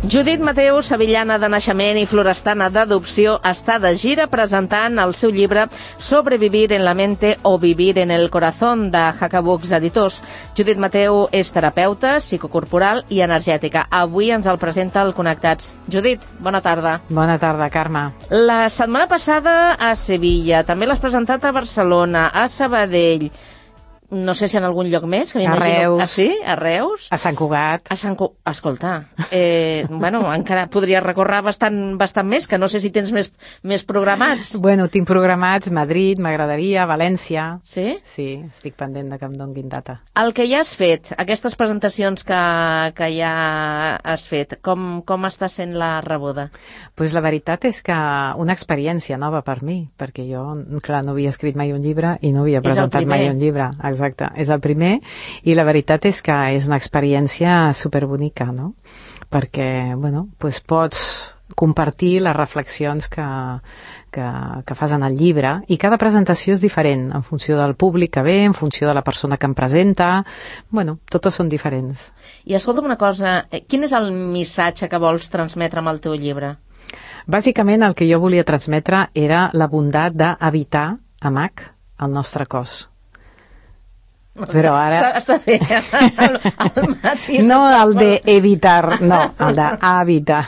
Judit Mateu, sevillana de naixement i florestana d'adopció, està de gira presentant el seu llibre Sobrevivir en la mente o vivir en el corazón, de Hackabooks Editors. Judit Mateu és terapeuta, psicocorporal i energètica. Avui ens el presenta el Connectats. Judit, bona tarda. Bona tarda, Carme. La setmana passada a Sevilla, també l'has presentat a Barcelona, a Sabadell, no sé si en algun lloc més, que m'imagino... Reus. Ah, sí? A Reus? A Sant Cugat. Escolta, bueno, encara podria recórrer bastant més, que no sé si tens més programats. Bueno, tinc programats Madrid, m'agradaria, València... Sí? Sí, estic pendent de que em donguin data. El que ja has fet, aquestes presentacions que ja has fet, com està sent la rebuda? Pues la veritat és que una experiència nova per mi, perquè jo, clar, no havia escrit mai un llibre i no havia presentat mai un llibre. Exacte, és el primer, i la veritat és que és una experiència superbonica, no? Perquè, bueno, doncs pots compartir les reflexions que fas en el llibre, i cada presentació és diferent, en funció del públic que ve, en funció de la persona que em presenta, bueno, totes són diferents. I escolta'm una cosa, quin és el missatge que vols transmetre amb el teu llibre? Bàsicament el que jo volia transmetre era la bondat d'evitar, Amac, el nostre cos. Però ara... Està bé, el matí... No el d'evitar, no, el d'evitar.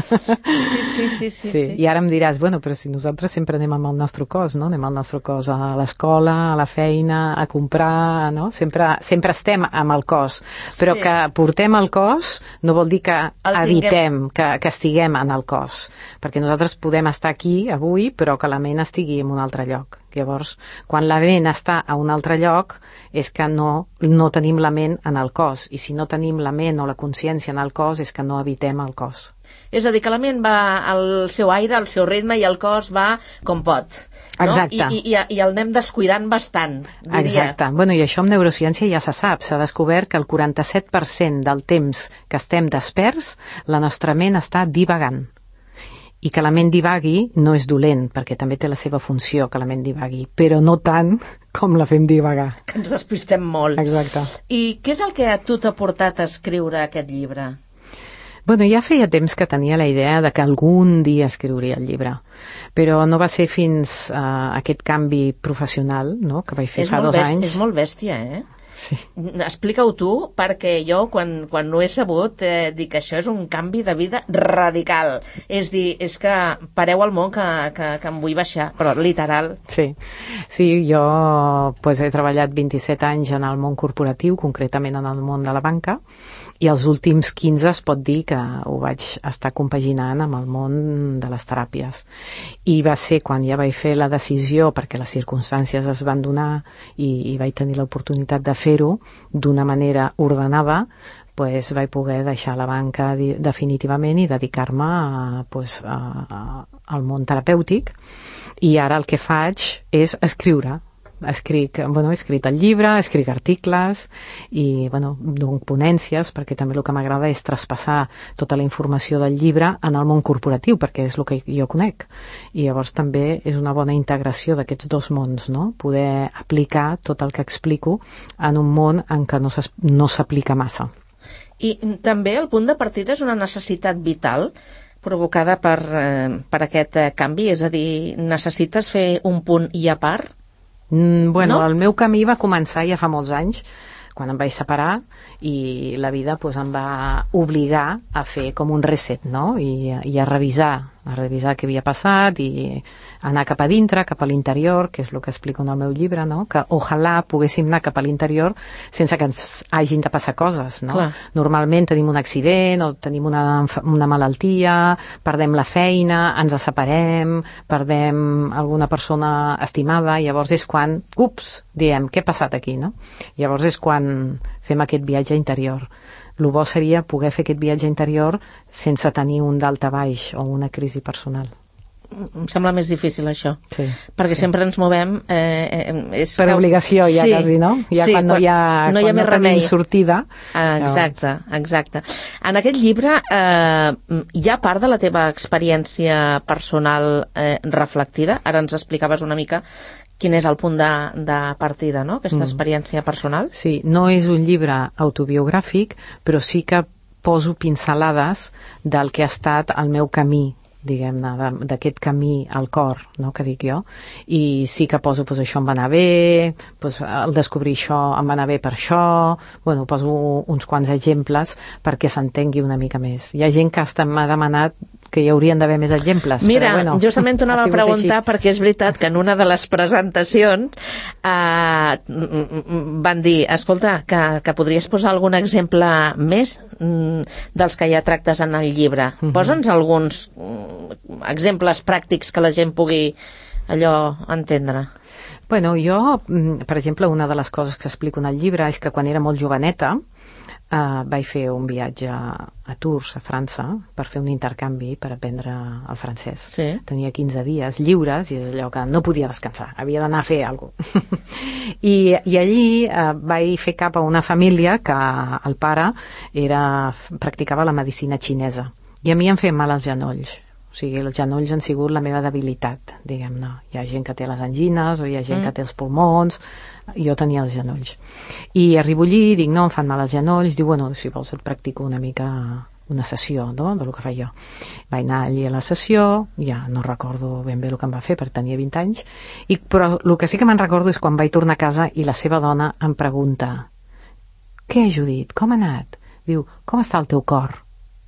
Sí. I ara em diràs, bueno, però si nosaltres sempre anem amb el nostre cos, no? Anem amb el nostre cos a l'escola, a la feina, a comprar, no? Sempre estem amb el cos, però que portem el cos no vol dir que evitem, que estiguem en el cos, perquè nosaltres podem estar aquí avui, però que la ment estigui en un altre lloc. Llavors, quan la ment està a un altre lloc, és que no tenim la ment en el cos, i si no tenim la ment o la consciència en el cos, és que no evitem el cos. És a dir, que la ment va al seu aire, al seu ritme, i el cos va com pot. No? Exacte. I el anem descuidant bastant, diria. Exacte. Bueno, i això amb neurociència ja se sap. S'ha descobert que el 47% del temps que estem desperts, la nostra ment està divagant. I que la ment divagui no és dolent, perquè també té la seva funció que la ment divagui, però no tant com la fem divagar. Que ens despistem molt. Exacte. I què és el que a tu t'ha portat a escriure aquest llibre? Bueno, ja feia temps que tenia la idea de que algun dia escriuria el llibre, però no va ser fins a aquest canvi professional, no?, que vaig fer fa 2 anys. És molt bèstia, eh? Sí. Explica-ho tu, perquè jo, quan ho he sabut, dic que això és un canvi de vida radical. És dir, és que pareu al món que em vull baixar, però literal. Sí, jo he treballat 27 anys en el món corporatiu, concretament en el món de la banca, i els últims 15 es pot dir que ho vaig estar compaginant amb el món de les teràpies. I va ser quan ja vaig fer la decisió, perquè les circumstàncies es van donar i vaig tenir l'oportunitat de fer-ho d'una manera ordenada, vaig poder deixar la banca definitivament i dedicar-me al món terapèutic. I ara el que faig és escriure. He escrit el llibre, escric articles i dono ponències, perquè també el que m'agrada és traspassar tota la informació del llibre en el món corporatiu, perquè és el que jo conec. I llavors també és una bona integració d'aquests dos mons, no? Poder aplicar tot el que explico en un món en què no s'aplica massa. I també el punt de partida és una necessitat vital provocada per aquest canvi, és a dir, necessites fer un punt i a part? Bueno, el meu camí va començar ja fa molts anys, quan em vaig separar, i la vida em va obligar a fer com un reset, no? I a revisar què havia passat i anar cap a dintre, cap a l'interior, que és el que explico en el meu llibre, no? Que ojalà poguéssim anar cap a l'interior sense que ens hagin de passar coses, no? Clar. Normalment tenim un accident o tenim una malaltia, perdem la feina, ens separem, perdem alguna persona estimada, i llavors és quan, diem, què ha passat aquí, no? Llavors és quan fem aquest viatge interior. El bo seria poder fer aquest viatge interior sense tenir un daltabaix o una crisi personal. Em sembla més difícil això, sí, perquè sempre ens movem per obligació, ja quasi, no? Quan no hi ha tenim sortida. Exacte. En aquest llibre hi ha part de la teva experiència personal reflectida. Ara ens explicaves una mica quin és el punt de partida, no? Aquesta experiència personal. Sí, no és un llibre autobiogràfic, però sí que poso pincelades del que ha estat el meu camí, diguem-ne, d'aquest camí al cor, no?, que dic jo, i sí que poso, doncs això em va anar bé, doncs el descobrir això em va anar bé per això, bueno, poso uns quants exemples perquè s'entengui una mica més. Hi ha gent que hasta m'ha demanat que hi haurien d'haver més exemples. Mira, però, bueno, justament t'anava a preguntar així. Perquè és veritat que en una de les presentacions van dir, escolta, que podries posar algun exemple més dels que ja tractes en el llibre. Posa'ns alguns exemples pràctics que la gent pugui allò entendre. Bueno, jo, per exemple, una de les coses que explico en el llibre és que quan era molt joveneta vaig fer un viatge a Tours, a França, per fer un intercanvi per aprendre el francès. Sí. Tenia 15 dies lliures i és allò que no podia descansar, havia d'anar a fer alguna cosa. I allí vaig fer cap a una família que el pare practicava la medicina xinesa i a mi em feien mal els genolls. O sigui, els genolls han sigut la meva debilitat, diguem-ne. Hi ha gent que té les angines o hi ha gent que té els pulmons. Jo tenia els genolls. I arribo allí i dic, no, em fan mal els genolls. Diu, bueno, si vols et practico una mica una sessió, no?, del que faig jo. Vaig anar allí a la sessió, ja no recordo ben bé el que em va fer perquè tenia 20 anys, però el que sí que me'n recordo és quan vaig tornar a casa i la seva dona em pregunta: què, Judit, com ha anat? Diu, com està el teu cor?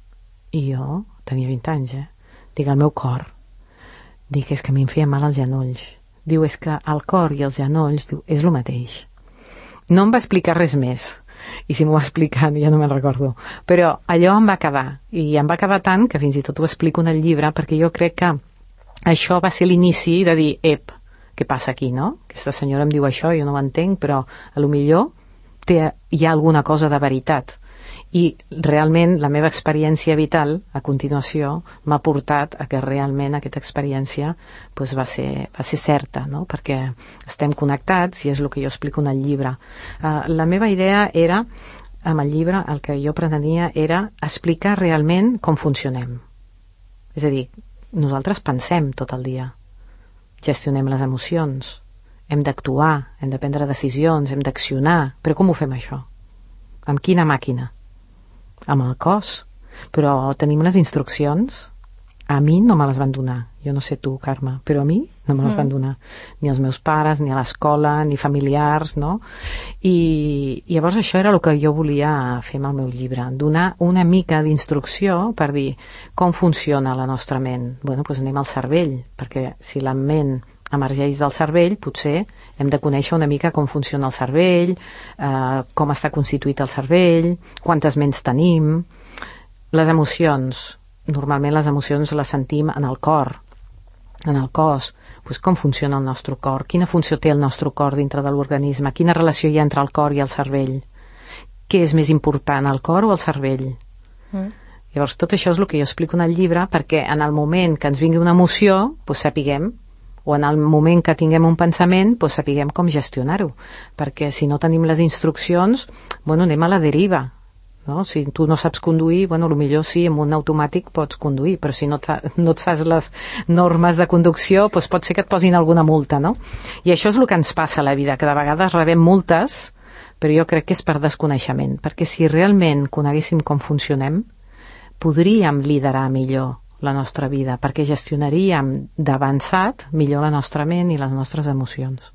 I jo tenia 20 anys, Dic, el meu cor. Dic, és que a mi em feia mal els genolls. Diu, és que el cor i els genolls, diu, és el mateix. No em va explicar res més. I si m'ho va explicar, ja no me'n recordo. Però allò em va quedar. I em va quedar tant que fins i tot ho explico en el llibre, perquè jo crec que això va ser l'inici de dir, què passa aquí, no? Aquesta senyora em diu això, jo no ho entenc, però a lo millor hi ha alguna cosa de veritat. I realment la meva experiència vital a continuació m'ha portat a que realment aquesta experiència doncs, va ser certa, no? Perquè estem connectats i és el que jo explico en el llibre. La meva idea era, amb el llibre, el que jo pretenia era explicar realment com funcionem. És a dir, nosaltres pensem tot el dia, gestionem les emocions, hem d'actuar, hem de prendre decisions, hem d'accionar, però com ho fem això? Amb quina màquina? Amb el cos, però tenim les instruccions. A mi no me les van donar, jo no sé tu, Carme, però a mi no me les van donar, ni els meus pares, ni a l'escola, ni familiars, no? I llavors això era el que jo volia fer amb el meu llibre, donar una mica d'instrucció per dir com funciona la nostra ment. Bueno, doncs anem al cervell, perquè si la ment emergeix del cervell, potser hem de conèixer una mica com funciona el cervell, com està constituït el cervell, quantes ments tenim. Les emocions, normalment les emocions les sentim en el cor, en el cos. Doncs com funciona el nostre cor, quina funció té el nostre cor dintre de l'organisme, quina relació hi ha entre el cor i el cervell, què és més important, el cor o el cervell? Llavors tot això és el que jo explico en el llibre, perquè en el moment que ens vingui una emoció, doncs sapiguem, o en el moment que tinguem un pensament, doncs sapiguem com gestionar-ho, perquè si no tenim les instruccions, bueno, anem a la deriva, no? Si tu no saps conduir, bueno, potser sí, amb un automàtic pots conduir, però si no et saps les normes de conducció, doncs pot ser que et posin alguna multa, no? I això és el que ens passa a la vida, que de vegades rebem multes, però jo crec que és per desconeixement, perquè si realment coneguéssim com funcionem, podríem liderar millor la nostra vida, perquè gestionaríem d'avançat millor la nostra ment i les nostres emocions.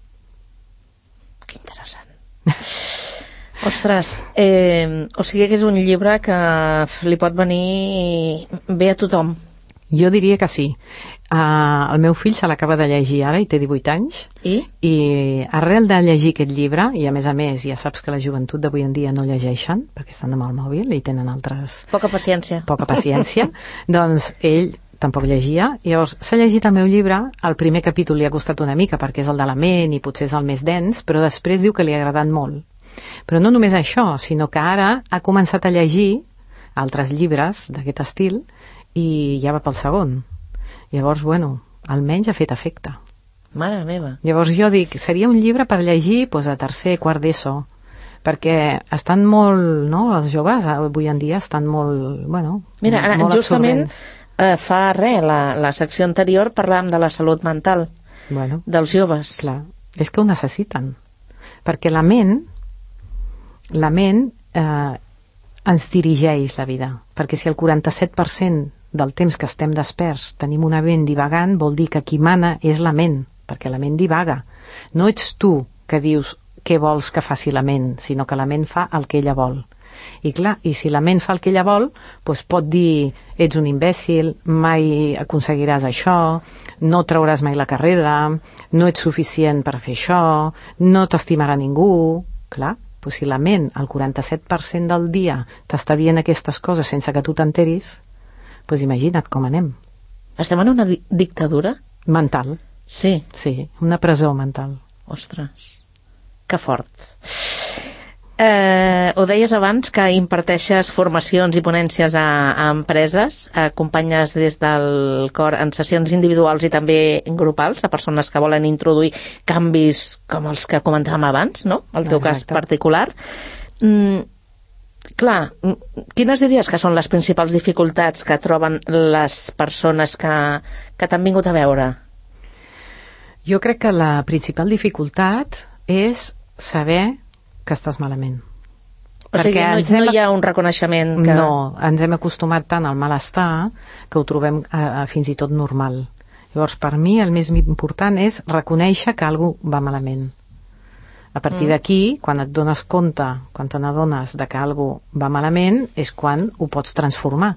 Que interessant. Ostres, o sigui que és un llibre que li pot venir bé a tothom. Jo diria que sí. El meu fill se l'acaba de llegir ara i té 18 anys. I arrel de llegir aquest llibre, i a més, ja saps que la joventut d'avui en dia no llegeixen, perquè estan amb el mòbil i tenen altres... Poca paciència. Doncs ell tampoc llegia. Llavors, s'ha llegit el meu llibre, el primer capítol li ha costat una mica perquè és el de la ment i potser és el més dens, però després diu que li ha agradat molt. Però no només això, sinó que ara ha començat a llegir altres llibres d'aquest estil i ja va pel segon. Llavors, bueno, almenys ha fet efecte. Mare meva. Llavors jo dic, seria un llibre per llegir a tercer, quart d'ESO, perquè estan molt, no?, els joves avui en dia estan molt, bueno, mira, ara, molt justament absorbents. Fa res, la secció anterior parlàvem de la salut mental dels joves. Clar, és que ho necessiten, perquè la ment ens dirigeix la vida, perquè si el 47% del temps que estem desperts tenim una ment divagant, vol dir que qui mana és la ment, perquè la ment divaga. No ets tu que dius què vols que faci la ment, sinó que la ment fa el que ella vol. I clar, i si la ment fa el que ella vol, doncs pot dir ets un imbècil, mai aconseguiràs això, no trauràs mai la carrera, no ets suficient per fer això, no t'estimarà ningú. Clar, doncs si la ment el 47% del dia t'està dient aquestes coses sense que tu t'enteris, doncs imagina't com anem. Estem en una dictadura? Mental. Sí. Sí, una presó mental. Ostres, que fort. Ho deies abans, que imparteixes formacions i ponències a empreses, acompanyes des del cor en sessions individuals i també grupals, a persones que volen introduir canvis com els que comentàvem abans, no? El teu cas particular. Clar, quines diries que són les principals dificultats que troben les persones que t'han vingut a veure? Jo crec que la principal dificultat és saber que estàs malament. O sigui, no hi ha un reconeixement que... No, ens hem acostumat tant al malestar que ho trobem fins i tot normal. Llavors, per mi, el més important és reconèixer que alguna cosa va malament. A partir d'aquí, quan et dones compte, quan te n'adones de que alguna cosa va malament, és quan ho pots transformar.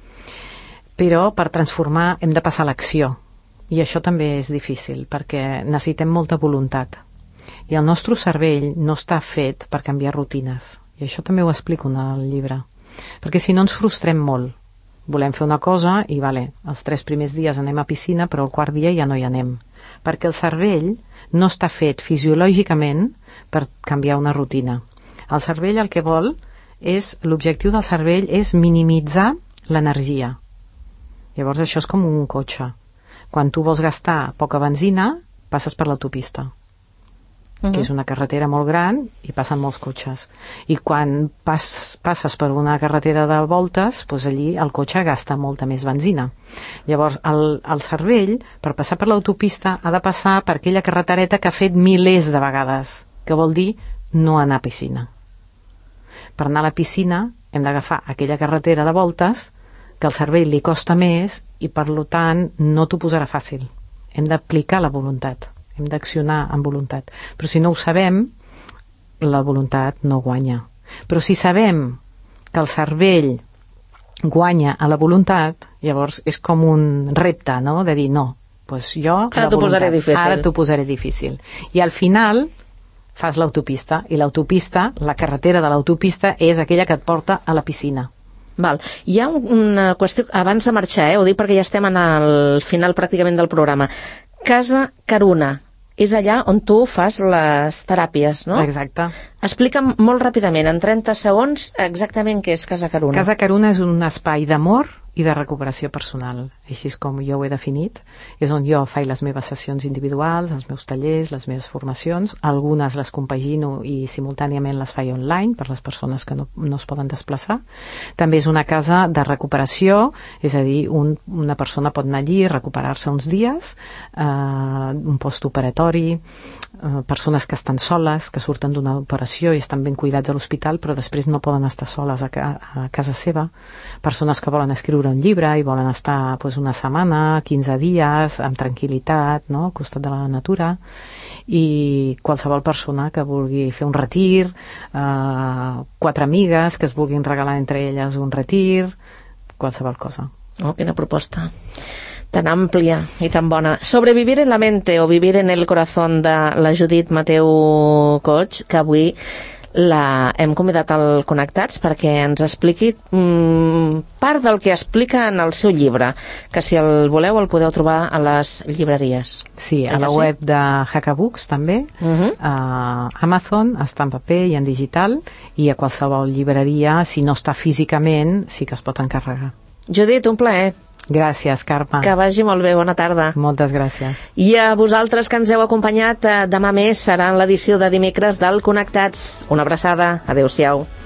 Però per transformar hem de passar a l'acció. I això també és difícil, perquè necessitem molta voluntat. I el nostre cervell no està fet per canviar rutines. I això també ho explico en el llibre. Perquè si no ens frustrem molt. Volem fer una cosa i, els 3 primers dies anem a piscina, però el 4 dia ja no hi anem. Perquè el cervell no està fet fisiològicament per canviar una rutina. El cervell el que vol és, l'objectiu del cervell és minimitzar l'energia. Llavors això és com un cotxe. Quan tu vols gastar poca benzina, passes per l'autopista, que és una carretera molt gran i passen molts cotxes. I quan passes per una carretera de voltes, doncs allí el cotxe gasta molta més benzina. Llavors, el cervell, per passar per l'autopista, ha de passar per aquella carretereta que ha fet milers de vegades, que vol dir no anar a piscina. Per anar a la piscina hem d'agafar aquella carretera de voltes que al cervell li costa més i, per tant, no t'ho posarà fàcil. Hem d'aplicar la voluntat. Hem d'accionar amb voluntat. Però si no ho sabem, la voluntat no guanya. Però si sabem que el cervell guanya a la voluntat, llavors és com un repte, no?, de dir, no, doncs jo... Ara t'ho posaré difícil. Ara t'ho posaré difícil. I al final fas l'autopista, i l'autopista, la carretera de l'autopista, és aquella que et porta a la piscina. Val. Hi ha una qüestió, abans de marxar, ho dic perquè ja estem al final pràcticament del programa. Casa Caruna, és allà on tu fas les teràpies, no? Exacte. Explica'm molt ràpidament, en 30 segons, exactament què és Casa Caruna. Casa Caruna és un espai d'amor i de recuperació personal, així és com jo ho he definit. És on jo faig les meves sessions individuals, els meus tallers, les meves formacions. Algunes les compagino i simultàniament les faig online per les persones que no es poden desplaçar. També és una casa de recuperació, és a dir, una persona pot anar allí, recuperar-se uns dies, un postoperatori, persones que estan soles, que surten d'una operació i estan ben cuidats a l'hospital, però després no poden estar soles a casa seva, persones que volen escriure un llibre i volen estar una setmana, 15 dies, amb tranquil·litat, no?, al costat de la natura, i qualsevol persona que vulgui fer un retir, 4 amigues que es vulguin regalar entre elles un retir, qualsevol cosa. Oh, quina proposta tan àmplia i tan bona. Sobrevivir en la mente o vivir en el corazón de la Judit Mateu Coig, que avui la hem convidat al Connectats perquè ens expliqui part del que explica en el seu llibre, que si el voleu el podeu trobar a les llibreries. Sí, a la web de Hackabooks també, a Amazon, està en paper i en digital, i a qualsevol llibreria, si no està físicament, sí que es pot encarregar. Judit, un plaer. Gràcies, Carme. Que vagi molt bé, bona tarda. Moltes gràcies. I a vosaltres que ens heu acompanyat, demà més serà en l'edició de dimecres del Connectats. Una abraçada, adeu-siau.